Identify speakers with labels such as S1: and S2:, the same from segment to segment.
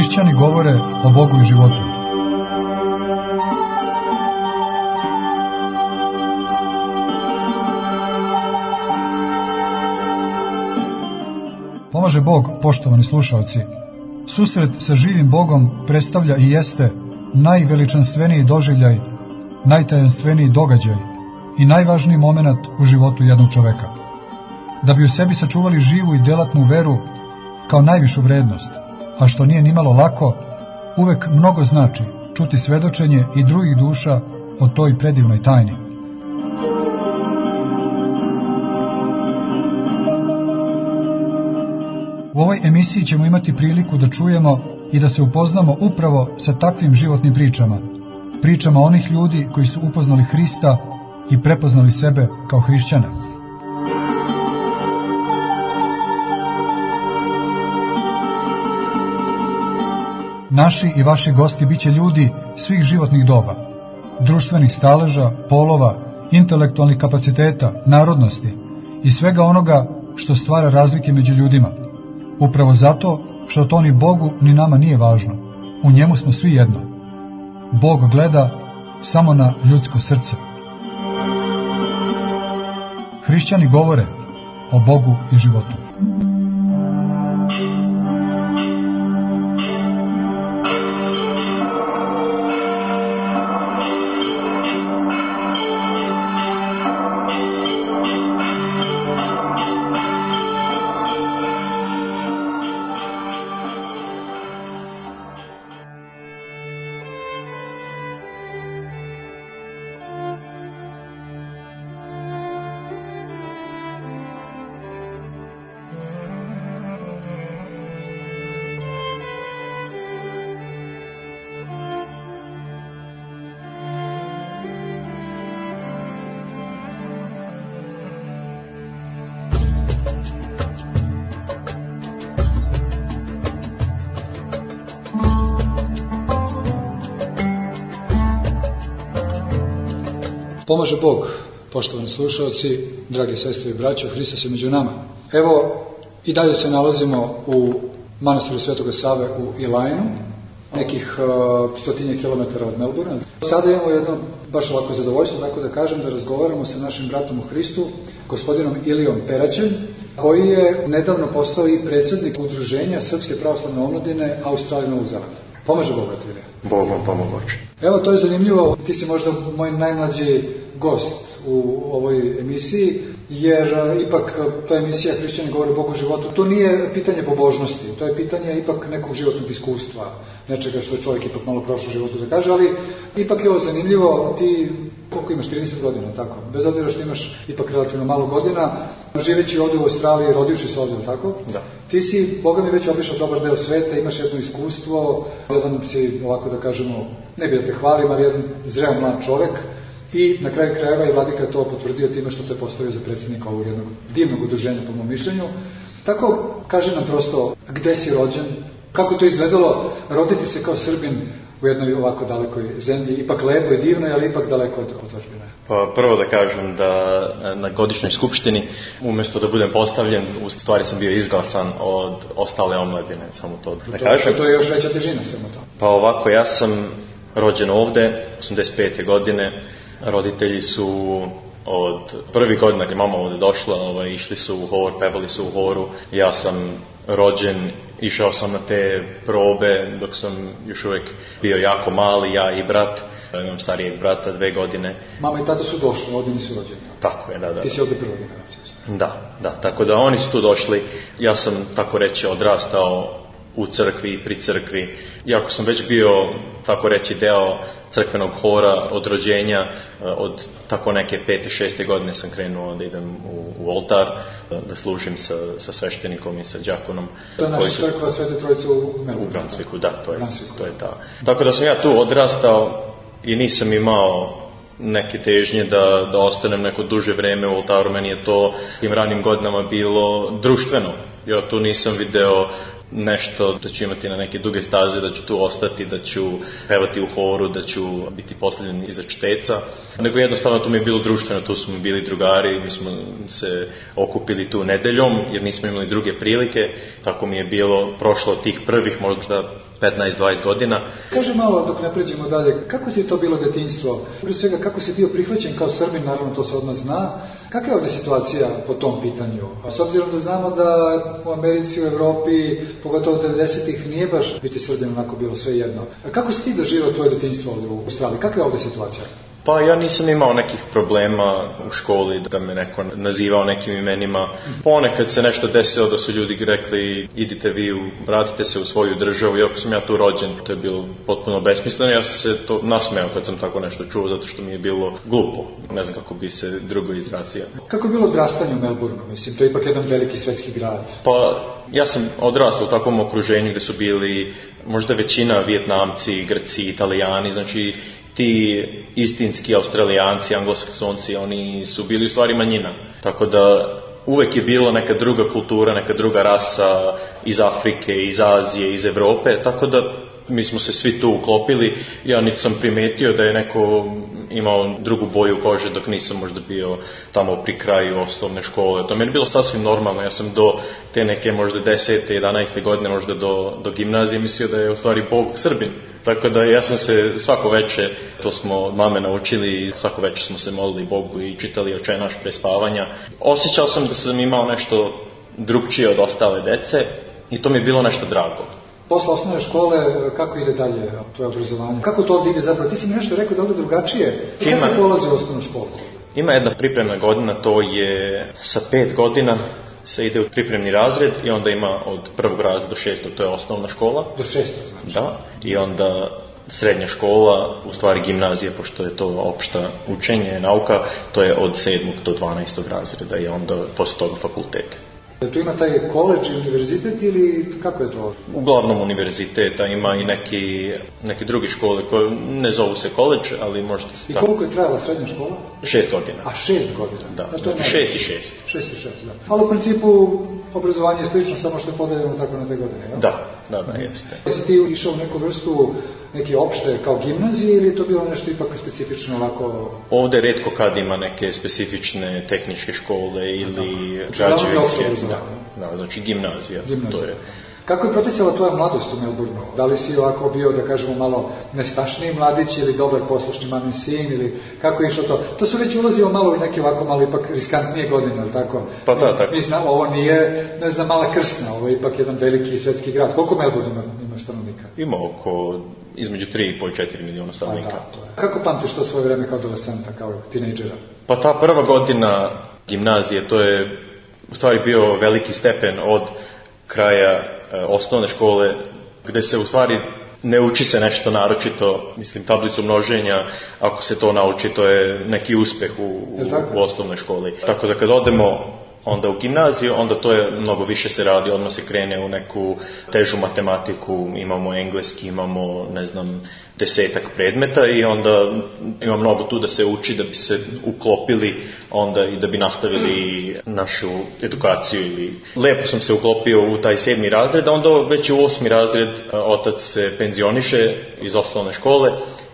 S1: Hrišćani govore o Bogu i životu. Pomaže Bog, poštovani slušaoci. Susret sa živim Bogom predstavlja i jeste najveličanstveniji doživljaj, najtajanstveniji događaj i najvažniji moment u životu jednog čoveka. Da bi u sebi sačuvali živu i delatnu veru kao najvišu vrednost, a što nije nimalo lako, uvek mnogo znači čuti svedočenje i drugih duša o toj predivnoj tajni. U ovoj emisiji ćemo imati priliku da čujemo i da se upoznamo upravo sa takvim životnim pričama, pričama onih ljudi koji su upoznali Hrista i prepoznali sebe kao hrišćane. Naši i vaši gosti biće ljudi svih životnih doba, društvenih staleža, polova, intelektualnih kapaciteta, narodnosti i svega onoga što stvara razlike među ljudima. Upravo zato što to ni Bogu ni nama nije važno. U njemu smo svi jedno. Bog gleda samo na ljudsko srce. Hrišćani govore o Bogu i životu. Pomaže Bog, poštovani slušalci, dragi sestre i braćo, Hristos je među nama. Evo, i dalje se nalazimo u manastiru Svetoga Save u Ilajnu, nekih 100 kilometara od Melbourna. Sada imamo jedno baš ovako zadovoljstvo, tako da kažem, da razgovaramo sa našim bratom u Hristu, gospodinom Ilijom Peraćem, koji je nedavno postao i predsjednik udruženja Srpske pravoslavne omladine Australije i Novog Zelanda. Pomaže Bog, brate Ilija.
S2: Bog vam pomoći.
S1: Evo, to je zanimljivo, ti si možda moj najmlađi gost u ovoj emisiji, jer ipak ta emisija Hrišćani govore o Bogu i životu, to nije pitanje pobožnosti, to je pitanje ipak nekog životnog iskustva, nečega što je čovjek ipak malo prošao u životu da kaže, ali ipak je ovo zanimljivo, ti koliko imaš, 30 godina, tako? Bez obzira što imaš ipak relativno malo godina, živeći ovdje u Australiji, rodivši se ovdje, tako?
S2: Da.
S1: Ti si, Boga mi, već obišao dobar deo sveta, imaš jedno iskustvo, jedan si, ovako da kažemo, ne bih da te hvalim, ali jedan zreo mlad čovek, i na kraju krajeva i vladika je to potvrdio time što te postavio za predsjednika ovog jednog divnog udruženja, po mom mišljenju. Tako, kaži nam prosto, gde si rođen, kako to izgledalo roditi se kao Srbin u jednoj ovako dalekoj zemlji, ipak lepo i divno, ali ipak daleko od otadžbine.
S2: Pa prvo da kažem da na godišnjoj skupštini, umjesto da budem postavljen, u stvari sam bio izglasan od ostale omladine, samo to da kažem.
S1: To je još veća težina samo to.
S2: Pa ovako, ja sam rođen ovde, 85. godine, roditelji su od prvih godina kad je mama ovdje došla, išli su u hor, pevali su u horu. Ja sam rođen, išao sam na te probe dok sam još uvijek bio jako mali, ja i brat. Imam starijeg brata, 2 godine.
S1: Mama i tata su došli, ovdje nisu rođeni.
S2: Tako je, da.
S1: Ti si ovdje prva generacija.
S2: Da, tako da oni su tu došli. Ja sam, tako reći, odrastao u crkvi i pri crkvi. Iako sam već bio, tako reći, deo crkvenog hora od rođenja, od tako neke 5. 6. godine sam krenuo da idem u oltar, da služim sa sveštenikom i sa đakonom.
S1: To je naša crkva Svete Trojice u
S2: Brunswicku, da, to je ta. Tako da sam ja tu odrastao i nisam imao neke težnje da ostanem neko duže vreme u oltaru. Meni je to tim ranim godinama bilo društveno. Ja tu nisam video nešto da ću imati na neke duge staze, da ću tu ostati, da ću pevati u horu, da ću biti postavljen iza čteca, nego jednostavno to mi je bilo društveno, tu smo bili drugari, mi smo se okupili tu nedeljom jer nismo imali druge prilike, tako mi je bilo prošlo tih prvih možda 15-20 godina.
S1: Kaže malo, dok ne pređemo dalje, kako ti je to bilo detinjstvo? Prije svega, kako si bio prihvaćen kao Srbin, naravno to se odmah zna. Kakva je ovdje situacija po tom pitanju? S obzirom da znamo da u Americi, u Evropi, pogotovo 90-ih, nije baš biti Srbin onako bilo sve jedno. Kako si ti doživao tvoje detinjstvo ovdje u Australiji? Kakva je ovdje situacija?
S2: Pa ja nisam imao nekih problema u školi da me neko nazivao nekim imenima. Ponekad se nešto desilo da su ljudi rekli idite vi, vratite se u svoju državu, iako sam ja tu rođen, to je bilo potpuno besmisleno. Ja sam se to nasmeo kad sam tako nešto čuo, zato što mi je bilo glupo. Ne znam kako bi se drugo izrazio.
S1: Kako je bilo odrastanje u Melbourneu? Mislim, to je ipak jedan veliki svetski grad.
S2: Pa ja sam odrastao u takvom okruženju gdje su bili možda većina Vijetnamci, Grci, Italijani, znači ti istinski Australijanci, Anglosaksonci, oni su bili u stvari manjina. Tako da uvek je bilo neka druga kultura, neka druga rasa iz Afrike, iz Azije, iz Evrope, tako da mi smo se svi tu uklopili. Ja niti sam primetio da je neko imao drugu boju kože dok nisam možda bio tamo pri kraju osnovne škole. To meni je bilo sasvim normalno. Ja sam do te neke možda 10. 11. godine, možda do gimnazije mislio da je u stvari Bog Srbin. Tako da ja sam se svako veče, to smo od mame naučili, svako veče smo se molili Bogu i čitali Oče naš pre spavanja. Osjećao sam da sam imao nešto drugčije od ostale dece i to mi je bilo nešto drago.
S1: Posle osnovne škole, kako ide dalje tvoje obrazovanje? Kako to ovdje ide zapravo? Ti si mi nešto rekao da ovdje drugačije. Kada se polazi u osnovnu školu?
S2: Ima jedna pripremna godina, to je sa 5 godina se ide u pripremni razred i onda ima od 1. razreda do 6. to je osnovna škola.
S1: Do 6. znači?
S2: Da, i onda srednja škola, u stvari gimnazija, pošto je to opšta učenje, nauka, to je od 7. do 12. razreda i onda posle toga fakultet.
S1: Tu ima taj koledž i univerzitet ili kako je to?
S2: Uglavnom univerziteta, ima i neke druge škole koje ne zovu se koledž, ali možda se tako.
S1: I koliko je trajala srednja škola?
S2: 6 godina.
S1: A 6 godina?
S2: Da, znači 6 i 6.
S1: 6 i 6, da. Ali u principu obrazovanje je slično, samo što je podeljeno tako na te godine, ja?
S2: Da, jeste.
S1: Jesi ti išao u neku vrstu neke opšte kao gimnazije ili je to bilo nešto ipak specifično ovako?
S2: Ovdje retko kad ima neke specifične tehničke škole ili građevinske. Da, znači gimnazija. To je.
S1: Kako je proticala tvoja mladost u Melbourneu? Da li si ovako bio, da kažemo, malo nestašniji mladić ili dobar poslušni mamin sin ili kako je išlo to? To su već ulazilo malo u neke ovako malo ipak riskantnije godine, ali tako?
S2: Pa da, tako.
S1: Mi znamo, ovo nije, ne znam, mala Krsna, ovo je ipak jedan veliki svetski grad. Koliko Melbourne ima stanovnika?
S2: Ima oko između 3,5 i 4 miliona stanovnika.
S1: Kako pamtiš to svoje vreme kao adolescenta, kao tinejdžera?
S2: Pa ta prva godina gimnazije, to je u stvari bio veliki stepen od kraja osnovne škole, gde se u stvari ne uči se nešto naročito, mislim tablicu množenja, ako se to nauči, to je neki uspeh u osnovnoj školi. Tako da kad odemo onda u gimnaziju, onda to je mnogo više se radi, odmah se krene u neku težu matematiku, imamo engleski, imamo, ne znam, 10 predmeta i onda ima mnogo tu da se uči da bi se uklopili onda i da bi nastavili našu edukaciju. Lepo sam se uklopio u taj 7. razred, a onda već u 8. razred otac se penzioniše iz osnovne škole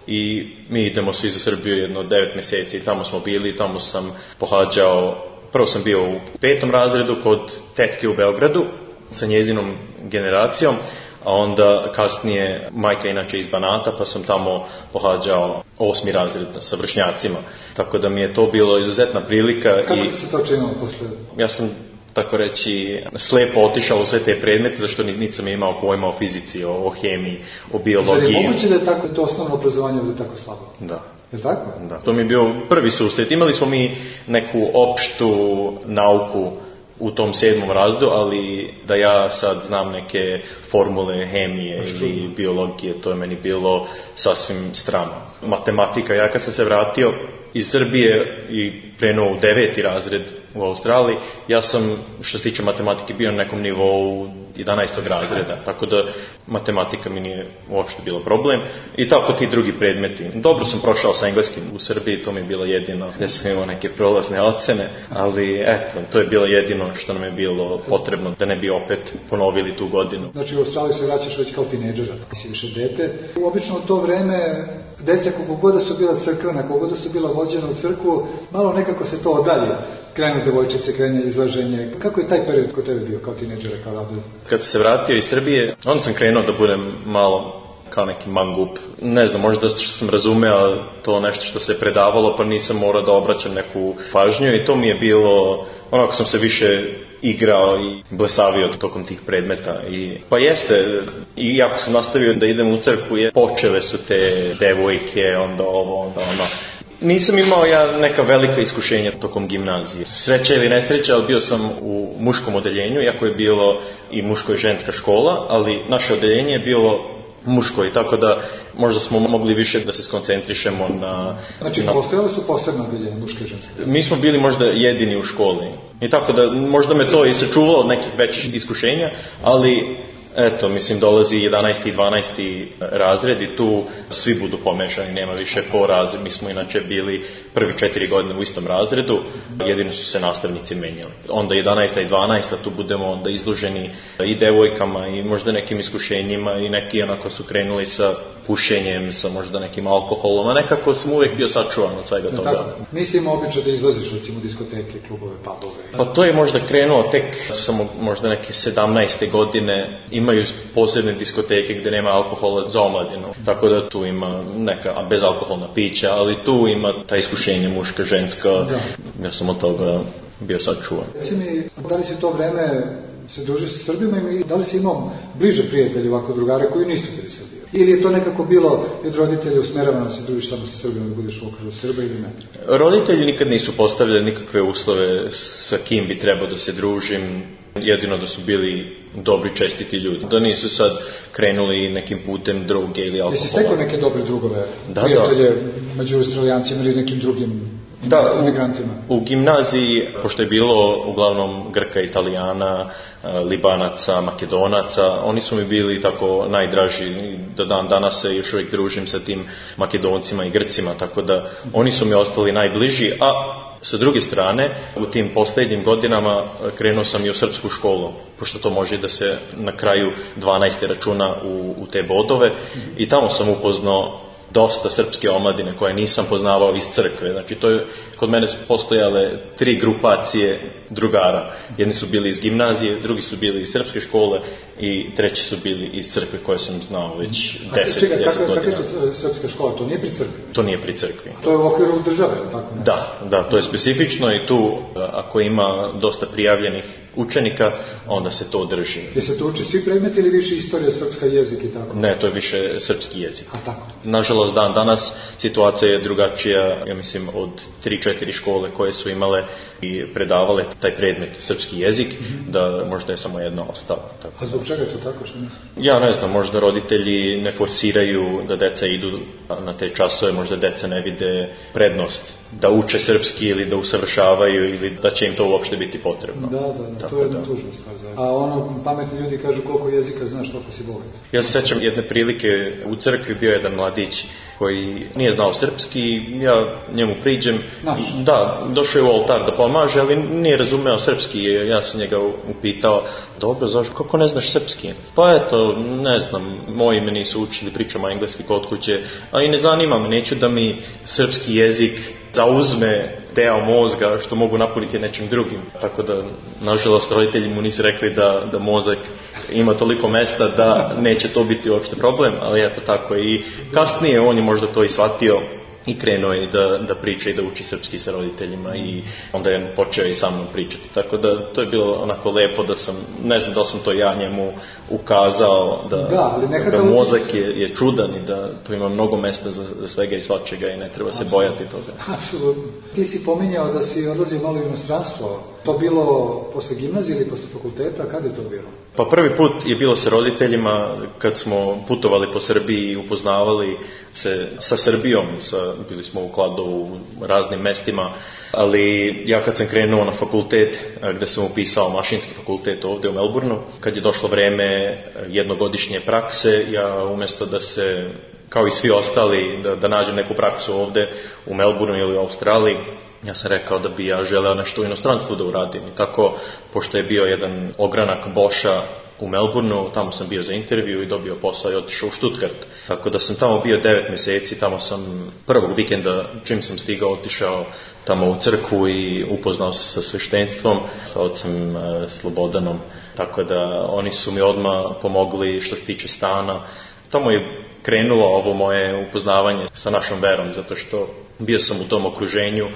S2: i mi idemo svi za Srbiju jedno 9 mjeseci, tamo smo bili, tamo sam pohađao. Prvo sam bio u 5. razredu kod tetke u Beogradu sa njezinom generacijom, a onda kasnije majka inače iz Banata, pa sam tamo pohađao 8. razred sa vršnjacima. Tako da mi je to bilo izuzetna prilika.
S1: Kako ti se to činilo posle?
S2: Ja sam, tako reći, slepo otišao u sve te predmete, zašto nisam imao pojma o fizici, o hemiji, o biologiji.
S1: Zar je moguće da je tako, to osnovno obrazovanje bude tako slabo?
S2: Da.
S1: Je tako?
S2: Da. To mi je bio prvi susret. Imali smo mi neku opštu nauku u tom 7. razredu, ali da ja sad znam neke formule hemije ili biologije, to je meni bilo sasvim strano. Matematika, ja kad sam se vratio iz Srbije i krenuo u 9. razred u Australiji, ja sam, što se tiče matematike, bio na nekom nivou 11. razreda, tako da matematika mi nije uopšte bilo problem. I tako ti drugi predmeti. Dobro sam prošao sa engleskim u Srbiji, to mi je bilo jedino, gdje sam imao neke prolazne ocene, ali eto, to je bilo jedino što nam je bilo potrebno, da ne bi opet ponovili tu godinu.
S1: Znači u Australiji se vraćaš već kao tinejdžera, ti si više dete. Obično u to vreme deca koliko god da su bila crkvena, koliko god da su bila vođena u crkvu, malo nekako se to odalje. Krenu devojčice, krene izlaženje. Kako je taj period kod tebe bio kao tineđera, kao adolescent?
S2: Kad se vratio iz Srbije, onda sam krenuo da budem malo kao neki mangup. Ne znam, možda sam razumeo to nešto što se predavalo, pa nisam morao da obraćam neku pažnju i to mi je bilo, onako sam se više igrao i blesavio tokom tih predmeta. Pa jeste, i ako sam nastavio da idem u crkvu, počele su te devojke, onda ovo, onda ono. Nisam imao ja neka velika iskušenja tokom gimnazije. Sreća ili nesreća, ali bio sam u muškom odeljenju, iako je bilo i muško i ženska škola, ali naše odeljenje je bilo muško i tako da možda smo mogli više da se skoncentrišemo na...
S1: Znači, postojale su posebno odeljenje muške i ženske?
S2: Mi smo bili možda jedini u školi i tako da možda me to i sačuvalo od nekih većih iskušenja, ali eto, mislim, dolazi 11. i 12. razred i tu svi budu pomešani, nema više po razred. Mi smo inače bili prvi 4 godine u istom razredu, jedino su se nastavnici menjali. Onda 11. i 12. tu budemo onda izloženi i devojkama i možda nekim iskušenjima i neki onako su krenuli sa pušenjem, sa možda nekim alkoholom, a nekako sam uvijek bio sačuvan od svega toga.
S1: Tako, nisi imao običaj da izlaziš recimo diskoteke, klubove, pubove?
S2: Pa to je možda krenuo tek samo možda neke 17. godine, imaju posebne diskoteke gdje nema alkohola za omladinu, tako da tu ima neka bezalkoholna pića, ali tu ima ta iskušenje muška, ženska, ja sam od toga bio sačuvan.
S1: Reci mi, da li si to vreme se družio sa Srbima i da li si imao bliže prijatelje, ovako drugare koji nisu bili Srbi? Ili je to nekako bilo od roditelja usmeravano da se družiš samo sa Srbima, da budeš u okružju Srba ili ne?
S2: Roditelji nikad nisu postavljali nikakve uslove sa kim bi trebao da se družim, jedino da su bili dobri, čestiti ljudi. Da nisu sad krenuli nekim putem droge ili alkohola.
S1: Jesi stekao neke dobre drugove, prijatelje među Australijancima ili nekim drugim imigrantima?
S2: U gimnaziji, pošto je bilo uglavnom Grka, Italijana, Libanaca, Makedonaca, oni su mi bili tako najdraži, da dan danas se još uvijek družim sa tim Makedoncima i Grcima, tako da oni su mi ostali najbliži, a sa druge strane, u tim posljednjim godinama krenuo sam i u srpsku školu, pošto to može da se na kraju 12. računa u te bodove i tamo sam upoznao dosta srpske omladine koje nisam poznavao iz crkve. Znači, to je, kod mene su postojale 3 grupacije drugara. Jedni su bili iz gimnazije, drugi su bili iz srpske škole i treći su bili iz crkve koje sam znao već 10 godina.
S1: Kako je to srpska škola? To nije pri crkvi?
S2: To nije pri crkvi.
S1: To je u okviru države, tako?
S2: Da, to je specifično i tu ako ima dosta prijavljenih učenika, onda se to drži.
S1: Je se to uči svi predmeti ili više istorija, srpska jezik i tako?
S2: Ne, to je više srpski jezik.
S1: A tako?
S2: Nažalost, dan danas situacija je drugačija, ja mislim, od 3-4 škole koje su imale i predavale taj predmet srpski jezik, da možda je samo jedna ostala. Tako.
S1: A zbog čega je to tako? Što mislim?
S2: Ja ne znam, možda roditelji ne forsiraju da deca idu na te časove, možda deca ne vide prednost da uče srpski ili da usavršavaju ili da će im to uopšte biti potrebno.
S1: Da, to je jedna tužna stvar. A pametni ljudi kažu koliko jezika znaš, toliko si bogat.
S2: Ja se sećam jedne prilike, u crkvi bio jedan mladić koji nije znao srpski, ja njemu priđem, došao je u oltar da pomaže, ali nije razumeo srpski, ja sam njega upitao, dobro, zašto, kako ne znaš srpski? Pa eto, ne znam, moji me nisu učili, pričamo engleski kod kuće, a i ne zanima me, neću da mi srpski jezik zauzme deo mozga što mogu napuniti nečim drugim. Tako da, nažalost, roditelji mu nisu rekli da mozak ima toliko mesta da neće to biti uopšte problem, ali eto tako i kasnije on je možda to i shvatio i krenuo je da priča i da uči srpski sa roditeljima i onda je počeo i sa mnom pričati. Tako da to je bilo onako lepo da sam, ne znam da li sam to ja njemu ukazao, da mozak je čudan i da tu ima mnogo mesta za svega i svačega i ne treba se bojati toga.
S1: Apsolutno. Ti si pominjao da si odlazio malo u inostranstvo. To bilo posle gimnazije ili posle fakulteta? Kada je to bilo?
S2: Pa prvi put je bilo sa roditeljima kad smo putovali po Srbiji i upoznavali se sa Srbijom, bili smo u Kladovu, u raznim mestima, ali ja kad sam krenuo na fakultet, gde sam upisao mašinski fakultet ovdje u Melbourneu, kad je došlo vreme jednogodišnje prakse, ja umjesto da se, kao i svi ostali, da nađem neku praksu ovdje u Melbourneu ili u Australiji, ja sam rekao da bi ja želeo nešto u inostranstvu da uradim. I tako, pošto je bio jedan ogranak Boša u Melbourneu, tamo sam bio za intervju i dobio posao i otišao u Stuttgart. Tako da sam tamo bio 9 mjeseci, tamo sam prvog vikenda, čim sam stigao, otišao tamo u crkvu i upoznao se sa sveštenstvom, sa ocem Slobodanom. Tako da oni su mi odmah pomogli što se tiče stana. Tamo je krenulo ovo moje upoznavanje sa našom verom, zato što bio sam u tom okruženju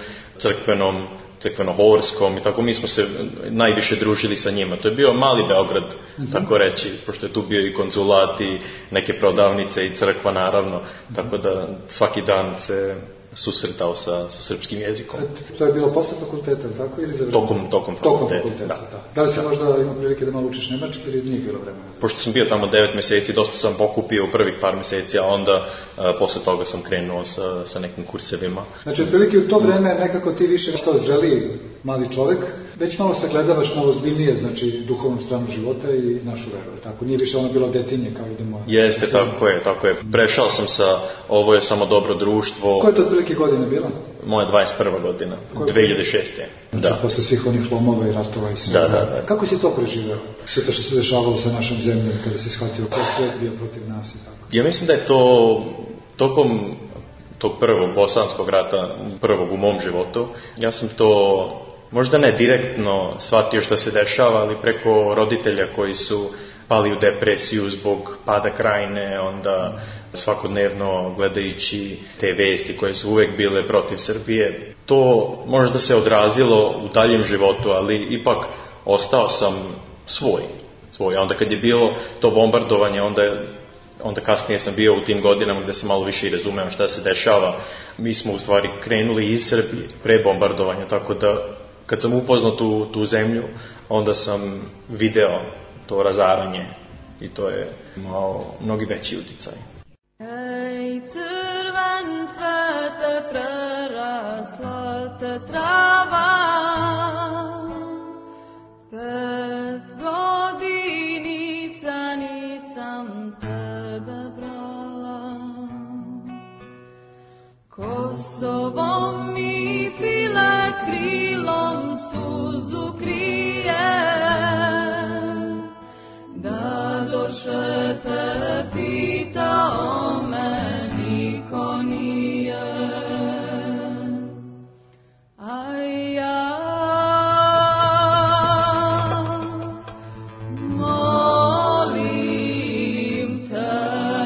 S2: crkveno-horskom i tako mi smo se najviše družili sa njima. To je bio mali Beograd, tako reći, pošto je tu bio i konzulat i neke prodavnice i crkva naravno, tako da svaki dan se susretao sa srpskim jezikom.
S1: To je bilo posle fakulteta, tako? Ili za
S2: tokom fakulteta.
S1: Da li si možda imao prilike da malo učiš nemački ili nije bilo vremena?
S2: Pošto sam bio tamo 9 mjeseci, dosta sam pokupio u prvih par mjeseci, a onda posle toga sam krenuo sa nekim kursevima.
S1: Znači, prilike u to vreme nekako ti više kao zreli mali čovjek, već malo sagledavaš malo ozbiljnije, znači duhovnu stranu života i našu veru, tako? Nije više ono bilo detinje kao idemo...
S2: Jeste, tako je. Prešao sam sa ovo je samo dobro društvo.
S1: Koje je to otprilike godine bila?
S2: Moja 21. godina, 2006.
S1: Znači, posle svih onih lomova i ratova i sve.
S2: Da.
S1: Kako si to preživeo? Sve to što se dešavalo sa našom zemljom, kada si shvatio kako svijet bio protiv nas i tako?
S2: Ja mislim da je to tokom tog prvog bosanskog rata, prvog u mom životu, ja sam to možda ne direktno shvatio što se dešava, ali preko roditelja koji su pali u depresiju zbog pada Krajine, onda svakodnevno gledajući te vesti koje su uvek bile protiv Srbije. To možda se odrazilo u daljem životu, ali ipak ostao sam svoj. A onda kad je bilo to bombardovanje, onda kasnije sam bio u tim godinama gdje sam malo više i razumeo šta se dešava. Mi smo u stvari krenuli iz Srbije pre bombardovanja, tako da kad sam upoznao tu zemlju, onda sam video to razaranje i to je imao mnogi veći uticaj.
S3: Ej, crven cvete, prerasla te trava, 5 godinica nisam tebe brala, Kosovo mi pile krilom suzu krije, da doše te pita o meni ko nije. A ja molim te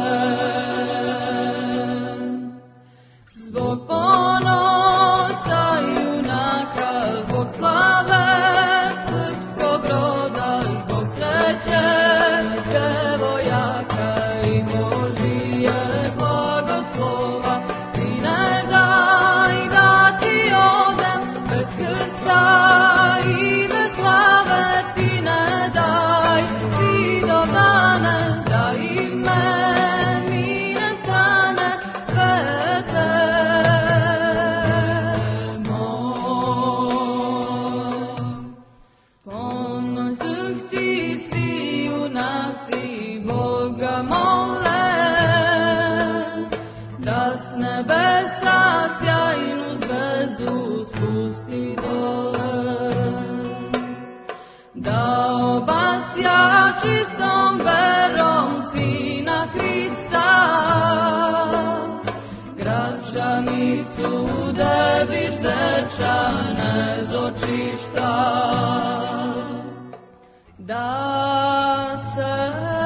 S3: zbog ponosa junaka, zbog slave srpskog roda, zbog sreće devojaka i Božije blagoslova, ti ne daj da ti odem bez krsta i bez slave, ti ne daj ti do dana da i meni ne stane svete moj. Ponos duh ti svi junaci Boga mole, da s nebesa sjajnu zvezdu spusti dole, da obasja čistom verom Sina Hrista, gračanicu deviš dečane zočišta, da se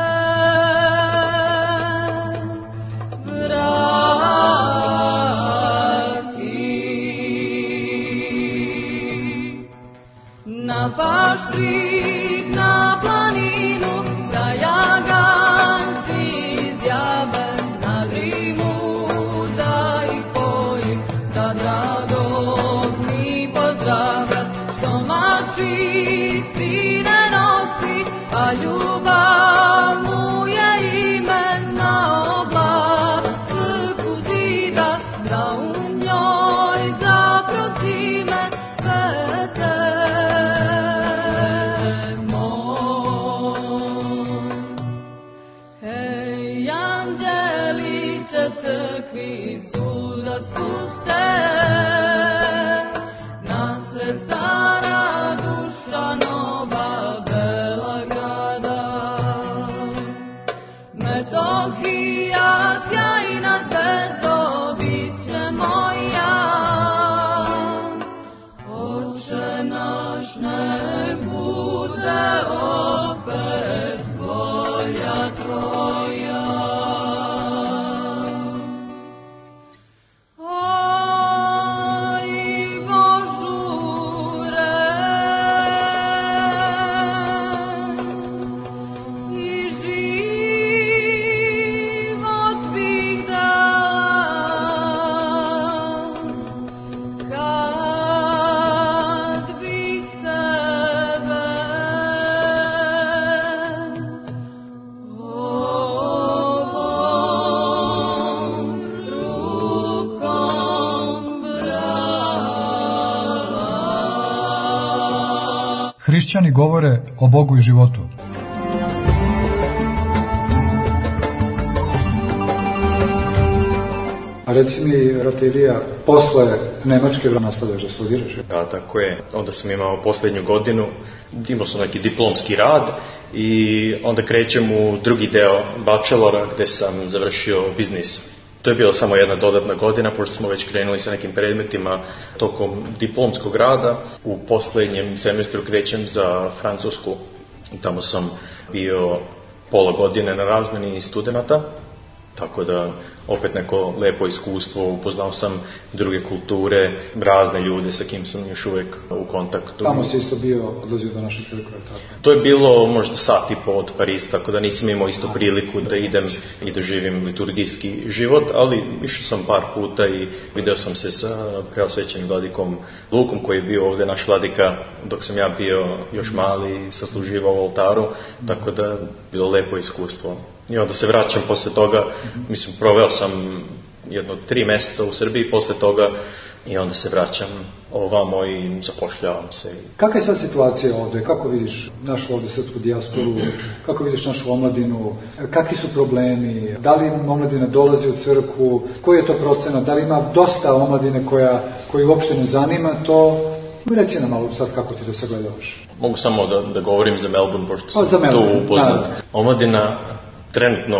S3: vrati na paštrik, na planinu, da jaganci izjave na grimu, da ih pojim, da dragog mi pozdrave, što mačisti ne nosi, a ljubav mu je imena obla, crkvu zida, da u njoj zaprosi me svete moj. Hej, anđeli će crkvicu da spuste, na srca duša nova bela grada,
S1: hrišćani govore o Bogu i životu. A reci mi, Ratilija, posle Nemačke nastavljaš da studiraš?
S2: Da, tako je. Onda sam imao posljednju godinu, imao sam neki diplomski rad i onda krećem u drugi deo bachelora gde sam završio biznis. To je bila samo jedna dodatna godina, pošto smo već krenuli sa nekim predmetima tokom diplomskog rada. U posljednjem semestru krećem za Francusku i tamo sam bio pola godine na razmeni studenata. Tako da, opet neko lepo iskustvo, upoznao sam druge kulture, razne ljude sa kim sam još uvijek u kontaktu.
S1: Tamo si isto bio, odlazio do naše crkve, tako?
S2: To je bilo možda sat i po od Pariza, tako da nisam imao isto priliku da idem i da živim liturgijski život, ali išao sam par puta i video sam se sa preosvećenim vladikom Lukom, koji je bio ovdje naš vladika dok sam ja bio još mali i sasluživao u oltaru, tako da bilo lepo iskustvo. I onda se vraćam posle toga, mislim, proveo sam jedno 3 mjeseca u Srbiji posle toga i onda se vraćam ovamo i zapošljavam se.
S1: Kakva je sad situacija ovdje? Kako vidiš našu ovdje srpsku dijasporu? Kako vidiš našu omladinu? Kakvi su problemi? Da li omladina dolazi u crkvu? Koji je to procenat? Da li ima dosta omladine koju uopšte ne zanima to? Reci nam malo sad kako ti to sagledavaš.
S2: Mogu samo da govorim za Melbourne, pošto sam tu upoznat. Omladina trenutno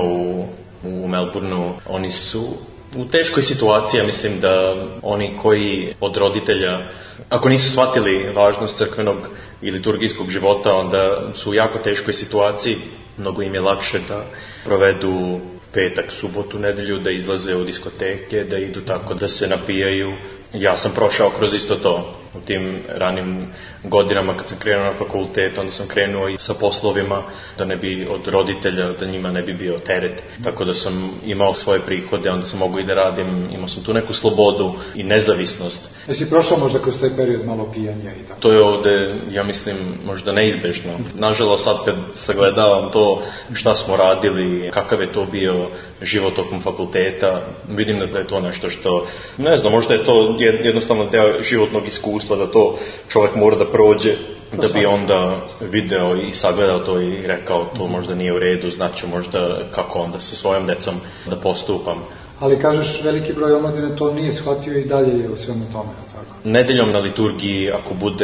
S2: u Melbourneu, oni su u teškoj situaciji. Mislim da oni koji od roditelja, ako nisu shvatili važnost crkvenog i liturgijskog života, onda su u jako teškoj situaciji. Mnogo im je lakše da provedu petak, subotu, nedelju, da izlaze u diskoteke, da idu tako, da se napijaju. Ja sam prošao kroz isto to. U tim ranim godinama kad sam krenuo na fakultet, onda sam krenuo i sa poslovima da ne bi od roditelja, da njima ne bi bio teret. Tako da sam imao svoje prihode, onda sam mogao i da radim, imao sam tu neku slobodu i nezavisnost.
S1: Jesi prošao možda kroz taj period malo pijanja i tako?
S2: To je ovde, ja mislim, možda neizbežno. Nažalost, sad kad sagledavam to šta smo radili, kakav je to bio život tokom fakulteta, vidim da je to nešto što, ne znam, možda je to jednostavno deo životnog iskustva, da to čovjek mora da prođe, da bi onda video i sagledao to i rekao to možda nije u redu, znači možda kako onda sa svojom decom da postupam.
S1: Ali kažeš, veliki broj omladine to nije shvatio i dalje je u svemu tome, tako?
S2: Nedeljom na liturgiji, ako bude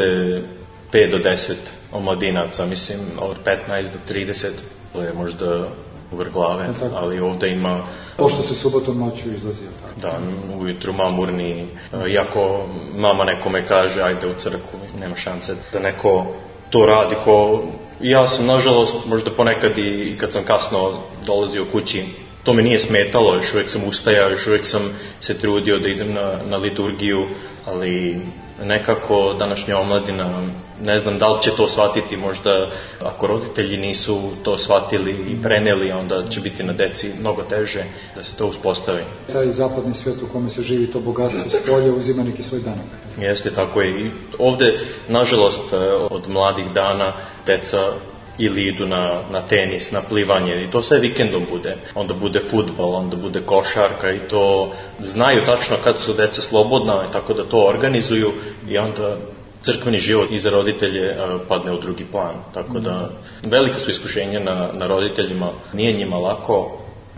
S2: 5 do 10 omladinaca, mislim od 15 do 30, to je možda uvrh glave, ali ovdje ima...
S1: Pošto se subotom noću izlazi, tako?
S2: Da, ujutru mamurni, iako mama nekome kaže ajde u crkvu, nema šanse da neko to radi ja sam, nažalost, možda ponekad i kad sam kasno dolazio kući, to me nije smetalo, još uvijek sam ustajao, još uvijek sam se trudio da idem na liturgiju, ali nekako današnja omladina, ne znam da li će to shvatiti, možda ako roditelji nisu to shvatili i preneli, onda će biti na deci mnogo teže da se to uspostavi.
S1: Taj zapadni svijet u kome se živi, to bogatstvo s polja uzima neki svoj danak.
S2: Jeste, tako je. I ovdje, nažalost, od mladih dana deca ili idu na tenis, na plivanje i to sve vikendom bude. Onda bude fudbal, onda bude košarka i to znaju tačno kad su deca slobodna, tako da to organizuju i onda crkveni život i za roditelje padne u drugi plan. Tako da velike su iskušenja na roditeljima, nije njima lako.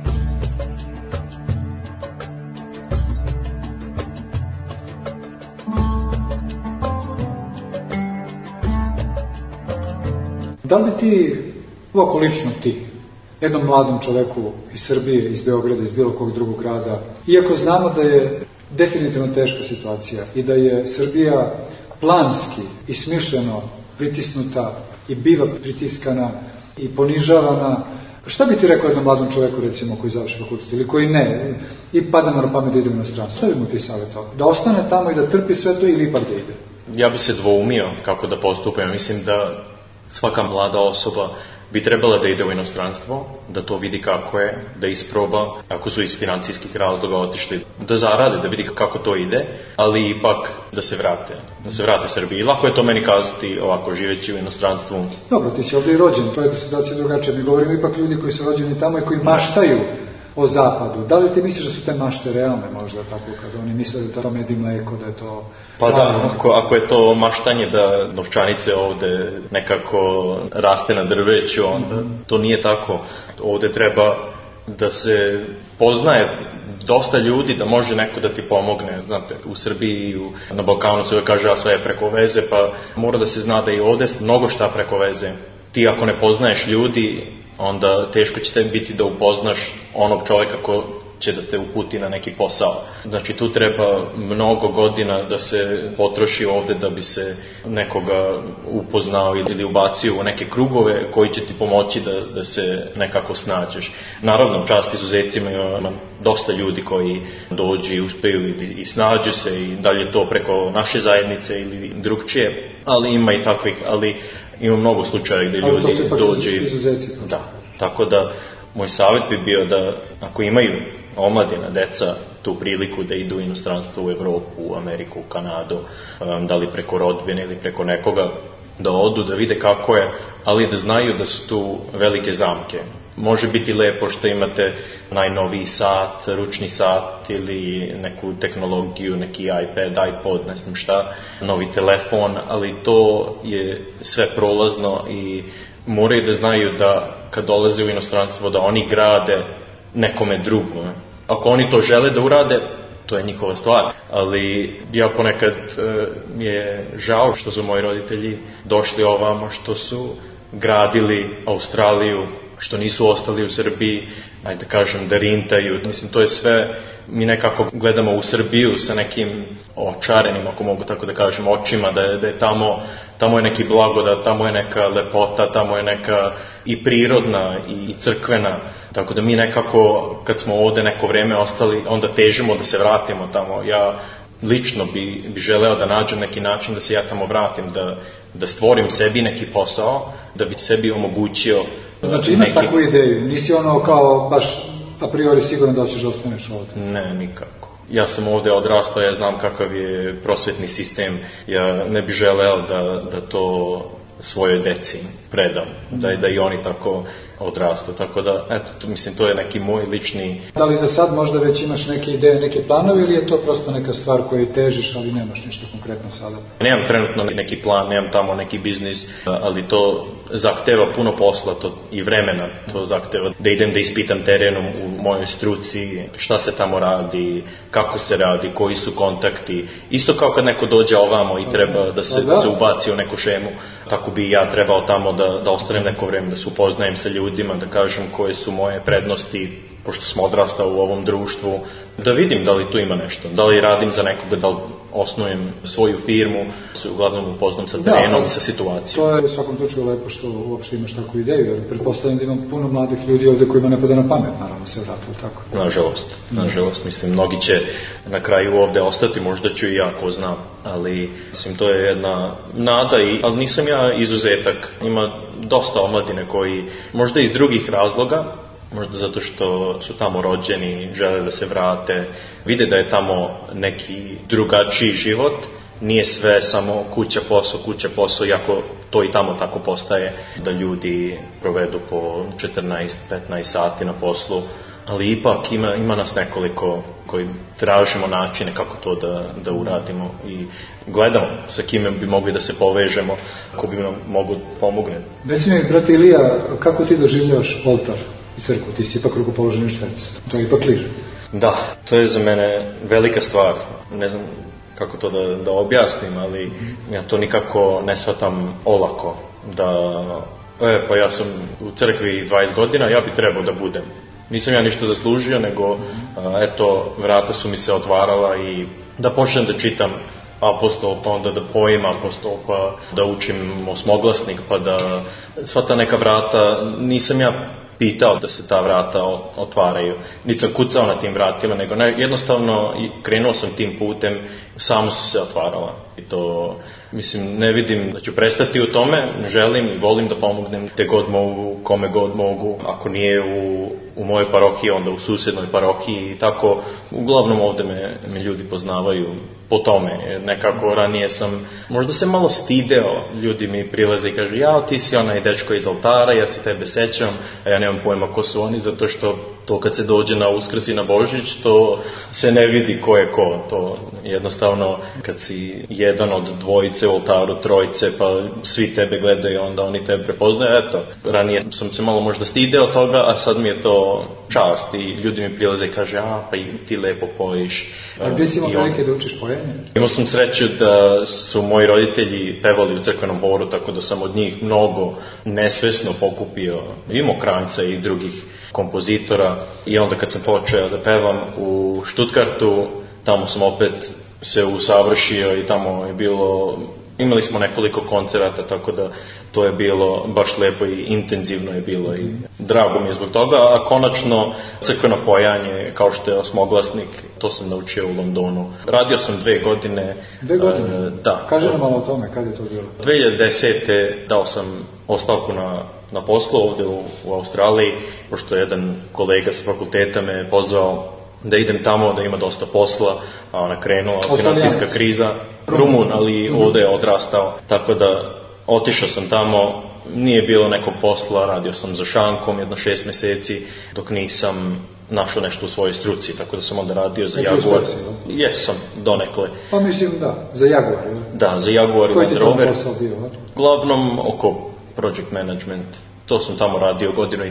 S1: Da li ti, ovako lično ti, jednom mladom čoveku iz Srbije, iz Beograda, iz bilo kog drugog grada, iako znamo da je definitivno teška situacija i da je Srbija planski i smišljeno pritisnuta i biva pritiskana i ponižavana, šta bi ti rekao jednom mladom čoveku, recimo, koji završi fakultet ili koji ne, i pada na pamet da ide u inostranstvo? Šta bi mu ti savjetovao? Da ostane tamo i da trpi sve to ili ipak da ide?
S2: Ja bi se dvoumio kako da postupim. Mislim da svaka mlada osoba bi trebala da ide u inostranstvo, da to vidi kako je, da isproba, ako su iz financijskih razloga otišli, da zarade, da vidi kako to ide, ali ipak da se vrate Srbiji. Lako je to meni kazati ovako, živeći u inostranstvu.
S1: Dobro, ti si ovdje i rođen, to je situacija drugačija. Mi govorimo ipak ljudi koji su rođeni tamo i koji maštaju o zapadu. Da li ti misliš da su te mašte realne možda tako kad oni misle da je to med i mleko, da je to...
S2: Pa da, ako je to maštanje da novčanice ovde nekako raste na drveću, onda to nije tako. Ovde treba da se poznaje dosta ljudi, da može neko da ti pomogne. Znate, u Srbiji, na Balkanu se uvijek kaže a sve je preko veze, pa mora da se zna da i ovde mnogo šta preko veze. Ti ako ne poznaješ ljudi, onda teško će te biti da upoznaš onog čovjeka ko će da te uputi na neki posao. Znači tu treba mnogo godina da se potroši ovde da bi se nekoga upoznao ili ubacio u neke krugove koji će ti pomoći da se nekako snađeš. Naravno, čast izuzecima, ima dosta ljudi koji dođu i uspeju i snađu se i dalje to preko naše zajednice ili drugčije, ali ima i takvih, ali ima mnogo slučaja gdje ljudi dođu i... Da, tako da moj savjet bi bio da ako imaju omladina, deca, tu priliku da idu u inostranstvo, u Evropu, u Ameriku, u Kanadu, da li preko rodbine ili preko nekoga, da odu, da vide kako je, ali da znaju da su tu velike zamke. Može biti lepo što imate najnoviji sat, ručni sat ili neku tehnologiju, neki iPad, iPod, ne znam šta, novi telefon, ali to je sve prolazno i moraju da znaju da kad dolaze u inostranstvo da oni grade nekome drugom. Ako oni to žele da urade, to je njihova stvar. Ali ja ponekad mi je žao što su moji roditelji došli ovamo, što su gradili Australiju, što nisu ostali u Srbiji, ajde da kažem, da rintaju. Mislim, to je sve, mi nekako gledamo u Srbiju sa nekim očarenim, ako mogu tako da kažem, očima, da je tamo je neki blagodat, tamo je neka lepota, tamo je neka i prirodna i crkvena. Tako da mi nekako, kad smo ovde neko vreme ostali, onda težimo da se vratimo tamo. Ja lično bi želeo da nađem neki način da se ja tamo vratim, da stvorim sebi neki posao, da bi sebi omogućio...
S1: Znači imaš takvu ideju, nisi ono kao baš a priori sigurno da ćeš da ostaneš ovdje?
S2: Ne, nikako. Ja sam ovdje odrastao, ja znam kakav je prosvetni sistem, ja ne bih želeo da to svojoj deci predam, da i oni tako odrastu, tako da, eto, mislim, to je neki moj lični...
S1: Da li za sad možda već imaš neke ideje, neke planove ili je to prosto neka stvar koju težiš, ali nemaš ništa konkretno sada?
S2: Nemam trenutno neki plan, nemam tamo neki biznis, ali to zahteva puno posla i vremena, to zahteva da idem da ispitam terenom u mojoj struci, šta se tamo radi, kako se radi, koji su kontakti, isto kao kad neko dođe ovamo i treba da se ubaci u neku šemu, tako bi ja trebao tamo da ostanem neko vreme, da se upoznajem sa ljudima, da kažem koje su moje prednosti, pošto sam odrastao u ovom društvu, da vidim da li tu ima nešto, da li radim za nekoga, da li osnujem svoju firmu, se uglavnom upoznam sa terenom i sa situacijom.
S1: To je u svakom slučaju lepo što uopšte imaš takvu ideju, jer pretpostavljam da imam puno mladih ljudi ovdje kojima ne pada na pamet, naravno se vratilo tako.
S2: Nažalost, mislim, mnogi će na kraju ovdje ostati, možda ću i ja, ko znam, ali mislim, to je jedna nada, ali nisam ja izuzetak, ima dosta omladine koji, možda iz drugih razloga, možda zato što su tamo rođeni, žele da se vrate, vide da je tamo neki drugačiji život, nije sve samo kuća, posao, iako to i tamo tako postaje, da ljudi provedu po 14-15 sati na poslu, ali ipak ima nas nekoliko koji tražimo načine kako to da uradimo i gledamo sa kime bi mogli da se povežemo, ko bi nam mogu pomogne.
S1: Reci mi, brate Ilija, kako ti doživljavaš oltar i crkvu? Ti si ipak rukopoloženi šverc, to je ipak kliž.
S2: Da, to je za mene velika stvar, ne znam kako to da objasnim, ali ja to nikako ne shvatam olako, pa ja sam u crkvi 20 godina, ja bi trebao da budem. Nisam ja ništa zaslužio, nego vrata su mi se otvarala i da počnem da čitam apostol, pa onda da pojim apostol, pa da učim osmoglasnik, pa da sva ta neka vrata, nisam ja pitao da se ta vrata otvaraju. Niti sam kucao na tim vratima, nego jednostavno krenuo sam tim putem, samo su se otvarala. I to Mislim, ne vidim da ću prestati u tome, želim i volim da pomognem te god mogu, kome god mogu. Ako nije u mojoj parohiji, onda u susjednoj parohiji i tako. Uglavnom ovdje me ljudi poznavaju po tome, jer nekako ranije sam, možda se malo stideo, ljudi mi prilaze i kažu, ja, ti si onaj dečko iz oltara, ja se tebe sećam, a ja nemam pojma ko su oni, zato što to kad se dođe na Uskrs i na Božić, to se ne vidi ko je ko, to jednostavno kad si jedan od dvojice u oltaru, trojice, pa svi tebe gledaju, onda oni tebe prepoznaju, eto, ranije sam se malo možda stideo toga, a sad mi je to čast i ljudi mi prilaze i kaže, pa i ti lepo pojiš.
S1: A gdje si imao prilike da učiš pojenje?
S2: Imao sam sreću da su moji roditelji pevali u crkvenom horu, tako da sam od njih mnogo nesvesno pokupio i Mokranjca i drugih kompozitora i onda kad sam počeo da pevam u Stuttgartu, tamo sam opet se usavršio i tamo je bilo, imali smo nekoliko koncerata, tako da to je bilo baš lepo i intenzivno je bilo i drago mi je zbog toga, a konačno crkveno pojanje kao što je osmoglasnik, to sam naučio u Londonu. Radio sam 2 godine.
S1: 2 godine?
S2: Da.
S1: Kaži nam malo o tome, kad je to bilo?
S2: 2010. dao sam ostavku na poslu ovdje u Australiji, pošto jedan kolega sa fakulteta me pozvao da idem tamo, da ima dosta posla, a ona krenula financijska kriza. Rumun, ali ovdje je odrastao, tako da otišao sam tamo, nije bilo nekog posla, radio sam za šankom jedno 6 mjeseci, dok nisam našao nešto u svojoj struci, tako da sam onda radio za Jaguar. Jesam, donekle.
S1: Pa mislim da, za Jaguar.
S2: Da, za Jaguar i Land Rover.
S1: Koji ti to posao bio?
S2: Uglavnom oko project management. To sam tamo radio 1.5 godina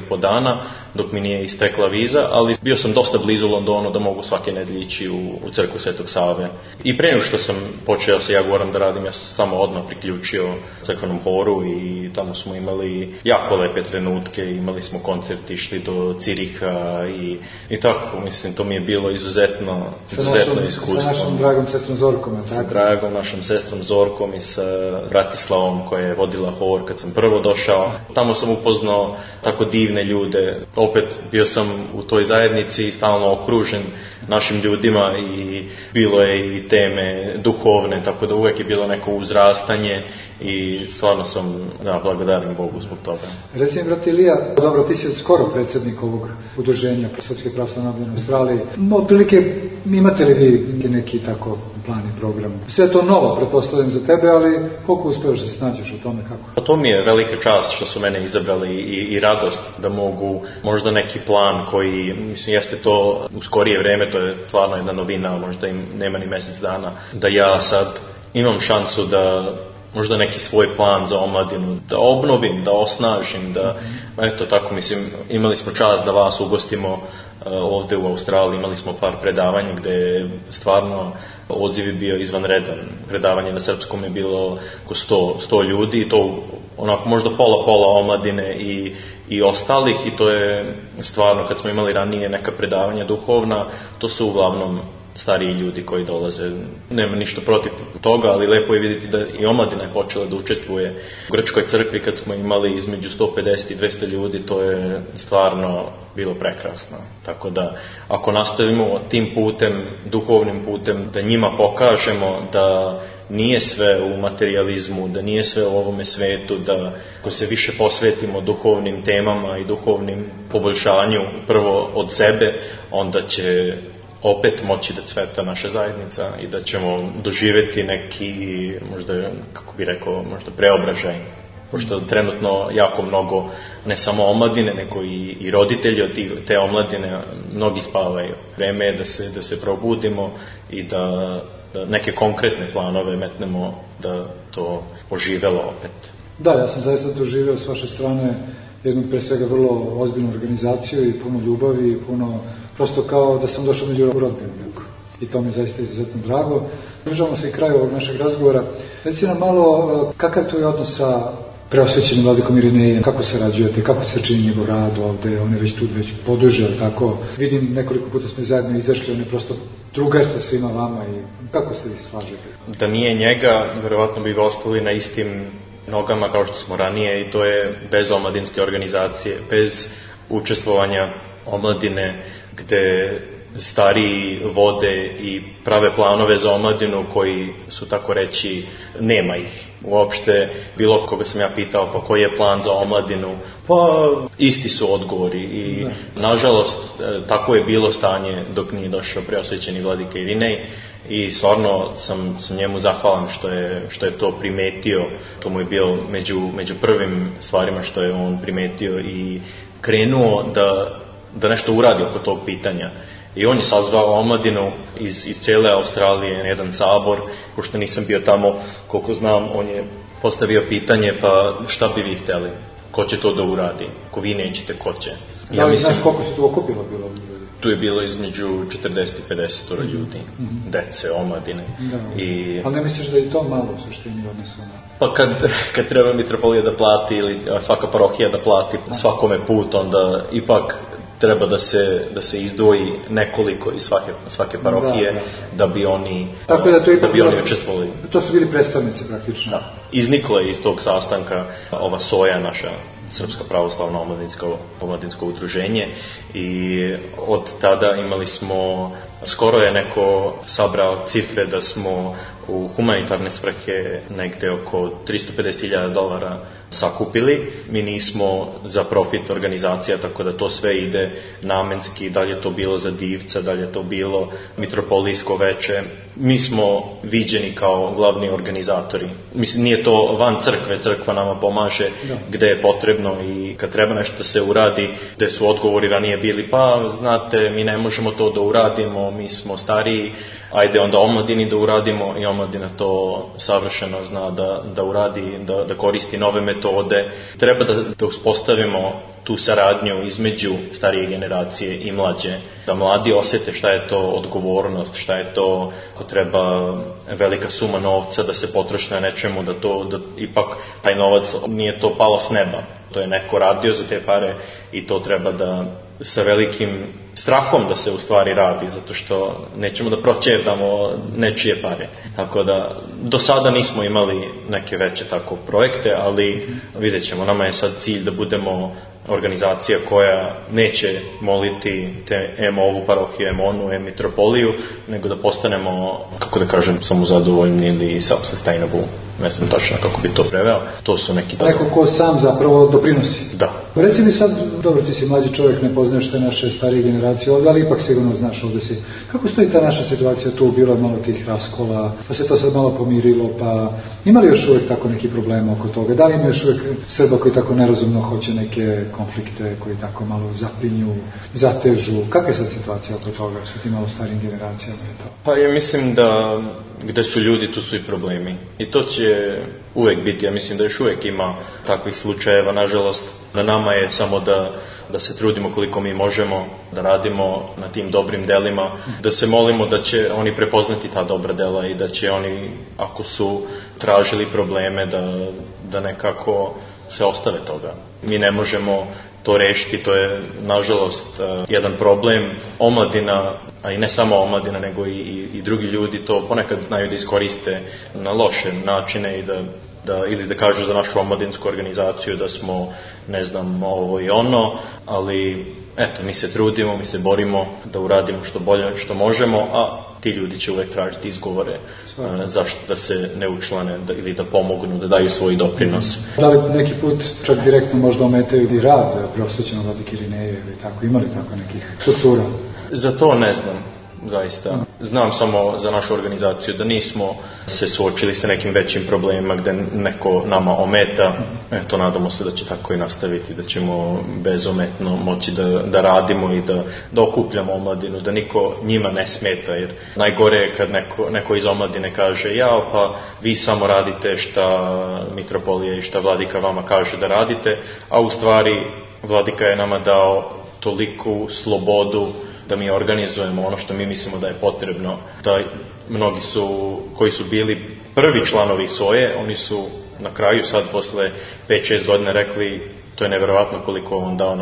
S2: dok mi nije istekla viza, ali bio sam dosta blizu Londonu da mogu svake nedelje ići u crkvu Svetog Save. I prije što sam počeo sa Jaguarom da radim, ja sam se tamo odmah priključio crkvenom horu i tamo smo imali jako lepe trenutke, imali smo koncert, išli do Ciriha i tako, mislim, to mi je bilo izuzetno iskustvo.
S1: Sa našom dragom sestrom Zorkom, tako?
S2: Sa dragom našom sestrom Zorkom i sa Bratislavom koja je vodila hor kad sam prvo došao. Tamo sam upoznao tako divne ljude. Opet bio sam u toj zajednici stalno okružen našim ljudima i bilo je i teme duhovne, tako da uvijek je bilo neko uzrastanje i stvarno sam благодарен Bogu zbog toga.
S1: Reci mi, brat Ilija, dobro, ti si skoro predsjednik ovog udruženja Srpske pravoslavne obnove u Australiji. Otprilike, imate li vi neki tako plan i program? Sve to novo, pretpostavljam za tebe, ali koliko uspješ da se snađeš u tome, kako?
S2: To mi je velika čast što su mene izabrali i radost da mogu možda neki plan koji, mislim, jeste to u skorije vreme, to je stvarno jedna novina, možda im nema ni mjesec dana, da ja sad imam šansu da možda neki svoj plan za omladinu, da obnovim, da osnažim, da, eto tako, mislim, imali smo čast da vas ugostimo ovdje u Australiji, imali smo par predavanja gdje je stvarno odziv je bio izvanredan. Predavanje na srpskom je bilo oko 100 ljudi i to onako možda pola omladine i ostalih i to je stvarno, kad smo imali ranije neka predavanja duhovna, to su uglavnom stariji ljudi koji dolaze. Nema ništa protiv toga, ali lepo je vidjeti da i omladina je počela da učestvuje u Grčkoj crkvi kad smo imali između 150 i 200 ljudi, to je stvarno bilo prekrasno. Tako da, ako nastavimo tim putem, duhovnim putem, da njima pokažemo da nije sve u materijalizmu, da nije sve u ovome svetu, da ako se više posvetimo duhovnim temama i duhovnim poboljšanju prvo od sebe, onda će opet moći da cveta naša zajednica i da ćemo doživjeti neki, možda, kako bi rekao, možda preobražaj. Pošto trenutno jako mnogo, ne samo omladine, nego i roditelji od te omladine, mnogi spavaju. Vreme je da se probudimo i da neke konkretne planove metnemo da to oživelo opet.
S1: Da, ja sam zaista doživio s vaše strane jednu pre svega vrlo ozbiljnu organizaciju i puno ljubavi i puno, prosto kao da sam došao među rodbinu. I to mi je zaista izuzetno drago. Približavamo se i kraju ovog našeg razgovora. Reci nam malo kakav to je odnos sa preosvećenim vladikom Irinejem, kako se rađujete, kako se čini njegov rad ovdje, on je već tu poduže, tako. Vidim, nekoliko puta smo zajedno izašli, on je prosto drugar sa svima vama i kako se vi slažete?
S2: Da nije njega, vjerovatno bi ostali na istim nogama kao što smo ranije i to je bez omladinske organizacije, bez učestvovanja omladine gdje stariji vode i prave planove za omladinu koji su, tako reći, nema ih. Uopšte, bilo koga sam ja pitao, pa koji je plan za omladinu, pa isti su odgovori i nažalost tako je bilo stanje dok nije došao preosvećeni vladika Irinej i stvarno sam njemu zahvalan što je to primetio. To mu je bio među prvim stvarima što je on primetio i krenuo da nešto uradi oko tog pitanja. I on je sazvao omladinu iz cijele Australije na jedan sabor, pošto nisam bio tamo, koliko znam, on je postavio pitanje, pa šta bi vi htjeli? Ko će to da uradi? Ko vi nećete, ko će?
S1: Da li znaš koliko se tu okupilo bilo?
S2: Tu je bilo između 40 i 50 ljudi, dece, omladine.
S1: Ali ne misliš da je to malo u suštini odnesu na...
S2: Pa kad treba mitropolija da plati ili svaka parohija da plati svakome put, onda ipak treba da se izdvoji nekoliko iz svake parohije da bi oni učestvovali.
S1: To su bili predstavnici praktično.
S2: Da. Izniklo je iz tog sastanka ova SOJA, naša Srpska pravoslavna omladinsko udruženje, i od tada imali smo, skoro je neko sabrao cifre da smo u humanitarne svrhe negde oko $350,000 sakupili. Mi nismo za profit organizacija, tako da to sve ide namenski, da li je to bilo za Divca, da li je to bilo mitropolijsko veče. Mi smo viđeni kao glavni organizatori. Mislim, nije to van crkve, crkva nama pomaže gde je potrebno i kad treba nešto da se uradi, gde su odgovori ranije bili, pa znate, mi ne možemo to da uradimo, mi smo stariji, ajde onda omladini da uradimo, i omladina to savršeno zna da uradi, da koristi nove metode. Treba da uspostavimo tu saradnju između starije generacije i mlađe, da mladi osjete šta je to odgovornost, šta je to ako treba velika suma novca da se potroši na nečemu, da ipak taj novac nije to palo s neba. To je neko radio za te pare i to treba da sa velikim strahom da se u stvari radi, zato što nećemo da proćerdamo nečije pare. Tako da do sada nismo imali neke veće tako projekte, ali vidjet ćemo, nama je sad cilj da budemo organizacija koja neće moliti ovu parohiju, onu, mitropoliju, nego da postanemo, kako da kažem, samozadovoljni ili self-sustainable, ne znam tačno kako bi to preveo. To su neki...
S1: Neko ko sam zapravo doprinosi.
S2: Da.
S1: Reci mi sad, dobro, ti si mlađi čovjek, ne poznaješ te naše starije generacije ovdje, ali ipak sigurno znaš ovdje si. Kako stoji ta naša situacija tu, bilo malo tih raskola, pa se to sad malo pomirilo, pa ima li još uvijek tako neki problema oko toga? Da li ima još uvijek Srba koji tako nerazumno hoće neke konflikte, koji tako malo zapinju, zatežu? Kakva je sad situacija oko toga sa tim malo starijim generacijama?
S2: Pa ja mislim da gde su ljudi, tu su i problemi. I to će uvijek biti, ja mislim da još uvijek ima takvih slučajeva, nažalost. Na nama je samo da se trudimo koliko mi možemo, da radimo na tim dobrim delima, da se molimo da će oni prepoznati ta dobra dela i da će oni, ako su tražili probleme, da nekako se ostave toga. Mi ne možemo to rešiti, to je nažalost jedan problem. Omladina, a i ne samo omladina, nego i drugi ljudi to ponekad znaju da iskoriste na loše načine i ili da kažu za našu omladinsku organizaciju da smo, ne znam, ovo i ono, ali eto, mi se trudimo, mi se borimo da uradimo što bolje što možemo, a ti ljudi će uvek tražiti izgovore zašto da se ne učlane ili da pomognu, da daju svoj doprinos.
S1: Da li neki put čak direktno možda ometaju i rad preosvećenog vladike Irineja ili tako, ima li tako nekih struktura?
S2: Za to ne znam. Zaista. Znam samo za našu organizaciju da nismo se suočili sa nekim većim problemima gde neko nama ometa. Eto, nadamo se da će tako i nastaviti, da ćemo bezometno moći da radimo i da okupljamo omladinu, da niko njima ne smeta, jer najgore je kad neko iz omladine kaže jao, pa vi samo radite šta mitropolija i šta vladika vama kaže da radite, a u stvari vladika je nama dao toliku slobodu da mi organizujemo ono što mi mislimo da je potrebno, da mnogi koji su bili prvi članovi SOJE, oni su na kraju sad posle 5-6 godina rekli to je nevjerovatno koliko on dao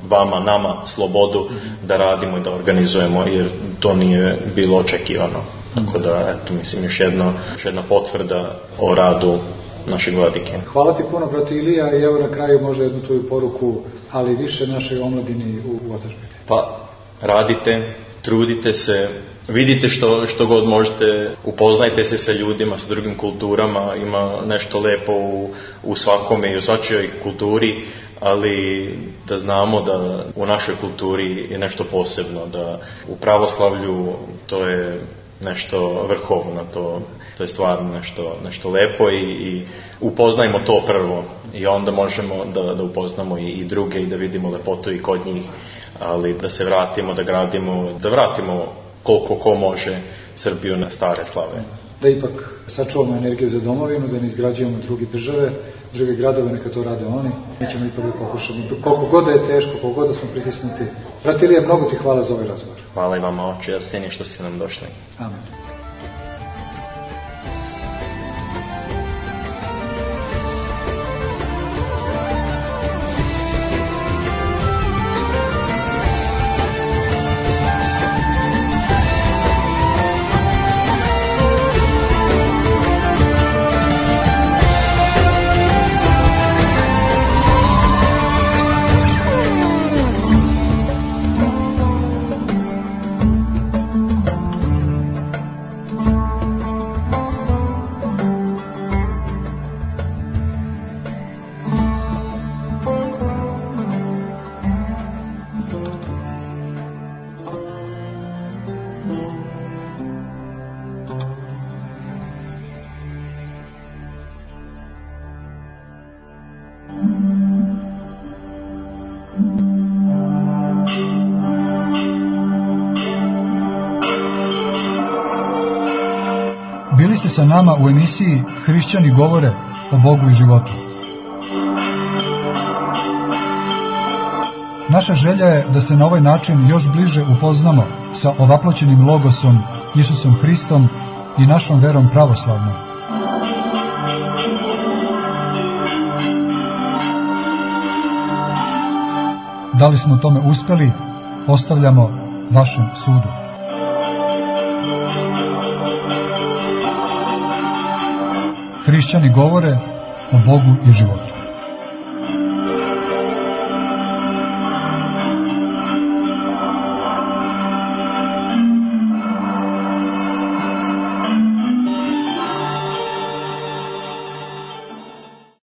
S2: nama slobodu da radimo i da organizujemo, jer to nije bilo očekivano. Tako da, eto, mislim, još jedna potvrda o radu našeg vladike.
S1: Hvala ti puno, brate Ilija, i evo na kraju možda jednu tvoju poruku, ali više našoj omladini u otadžbini.
S2: Pa, radite, trudite se, vidite što god možete, upoznajte se sa ljudima, sa drugim kulturama, ima nešto lepo u svakome i u svačijoj kulturi, ali da znamo da u našoj kulturi je nešto posebno, da u pravoslavlju to je nešto vrhovno, to je stvarno nešto lepo i upoznajmo to prvo i onda možemo da upoznamo i druge i da vidimo lepotu i kod njih, ali da se vratimo, da gradimo, da vratimo koliko ko može Srbiju na stare slave.
S1: Da ipak sačuvamo energiju za domovinu, da ne izgrađujemo druge države, druge gradove, neka to rade oni. Mi ćemo ipak da pokušamo. Koliko god da je teško, koliko god da smo pritisnuti. Brat Ilija, mnogo ti hvala za ovaj razgovor.
S2: Hvala i vama, oče Arsenije, što ste nam došli.
S1: Amen. Bili ste sa nama u emisiji Hrišćani govore o Bogu i životu. Naša želja je da se na ovaj način još bliže upoznamo sa ovaploćenim logosom Isusom Hristom i našom verom pravoslavnom. Da li smo u tome uspeli, ostavljamo vašem sudu. Hrišćani govore o Bogu i životu.